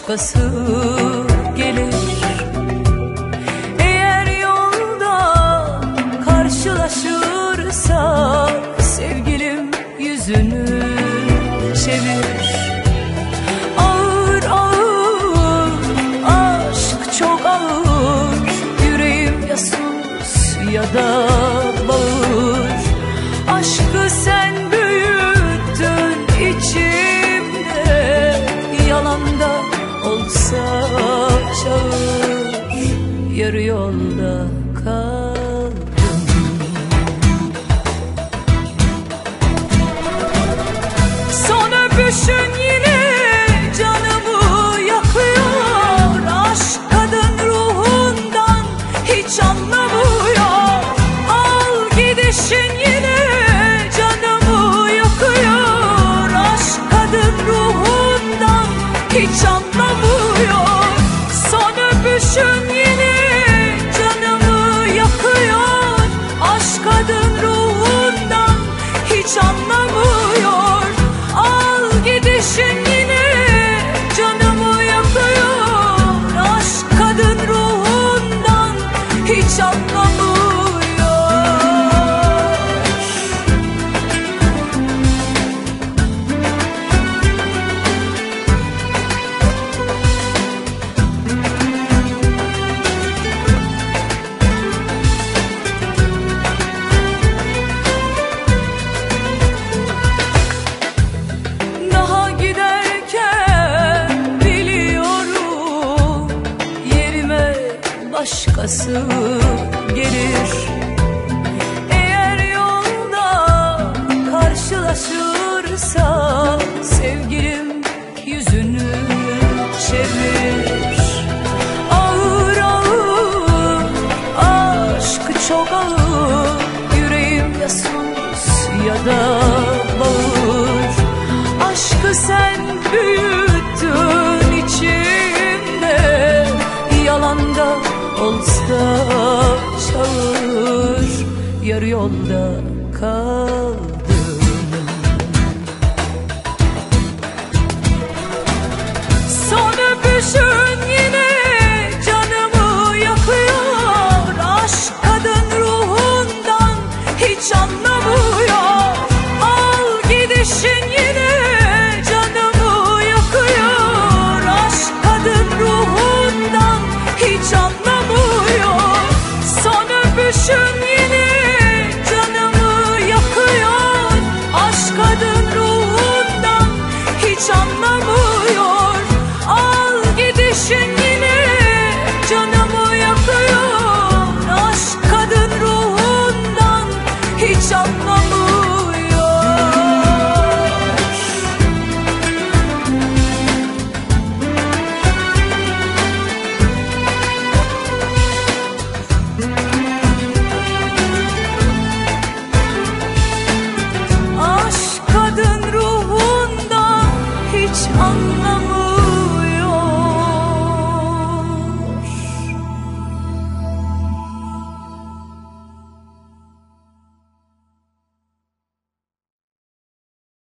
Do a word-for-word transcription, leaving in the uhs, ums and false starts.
başkası gelir. Eğer yolda karşılaşırsa sevgilim yüzünü çevir. Ağır ağır aşk çok ağır, yüreğim ya sus ya da bağır. Aşkı sen büyüttün içimde, yalanda olsa çağır. Yarı yolda kaldım. Son öpüşün yine canımı yakıyor. Aşk kadın ruhundan hiç anlamıyor. Al gidişin yine canımı yakıyor. Aşk kadın ruhundan hiç anlamıyor. Son öpüşün yine canımı yakıyor. Aşk kadın ruhundan hiç anlamıyor. Al gidişin yine canımı yakıyor. Aşk kadın ruhundan hiç anlamıyor. Daha giderken biliyorum yerime başkası gelir. Eğer yolda karşılaşırsa sevgilim yüzünü çevir. Ağır ağır aşk çok ağır, yüreğim ya sus ya da bağır. Aşkı sen büyüttün içimde, yalanda olsa çağır. Yarı yolda kal.